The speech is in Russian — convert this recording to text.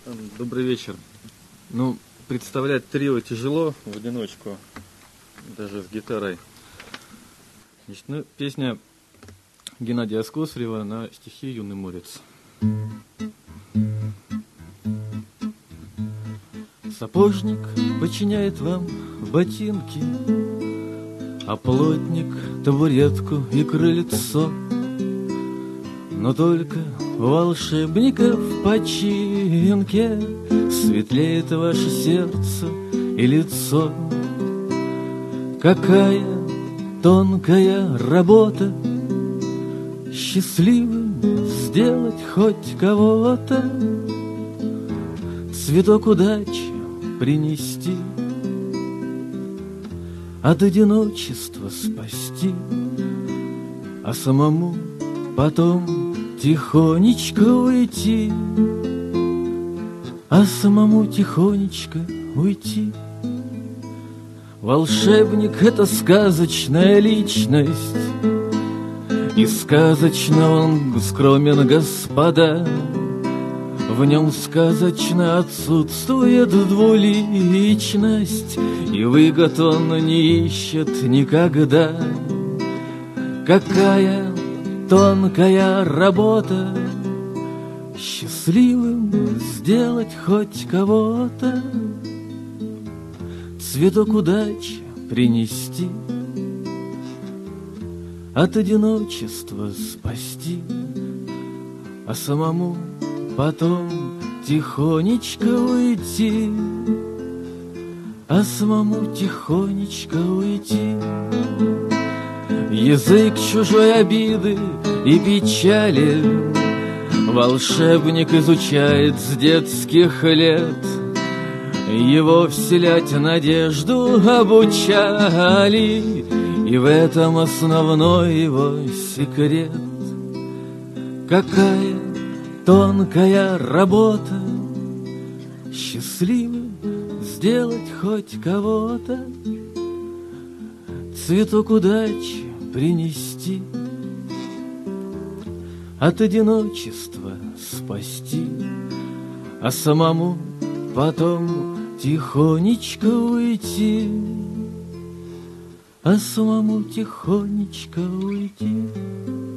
Добрый вечер. Представлять трио тяжело в одиночку, даже с гитарой. Значит, песня Геннадия Скосарева на стихи «Юный морец». Сапожник починяет вам ботинки, а плотник табуретку и крыльцо. Но только у волшебника в починке светлеет ваше сердце и лицо. Какая тонкая работа счастливым сделать хоть кого-то, цветок удачи принести, от одиночества спасти, а самому потом тихонечко уйти, а самому тихонечко уйти. Волшебник — это сказочная личность, и сказочно он скромен, господа. В нем сказочно отсутствует двуличность, и выгод он не ищет никогда. Какая тонкая работа счастливым сделать хоть кого-то, цветок удачи принести, от одиночества спасти, а самому потом тихонечко уйти, а самому тихонечко уйти. Язык чужой обиды и печали волшебник изучает с детских лет. Его вселять надежду обучали, и в этом основной его секрет. Какая тонкая работа счастливым сделать хоть кого-то, цветок удачи принести, от одиночества спасти, а самому потом тихонечко уйти, а самому тихонечко уйти.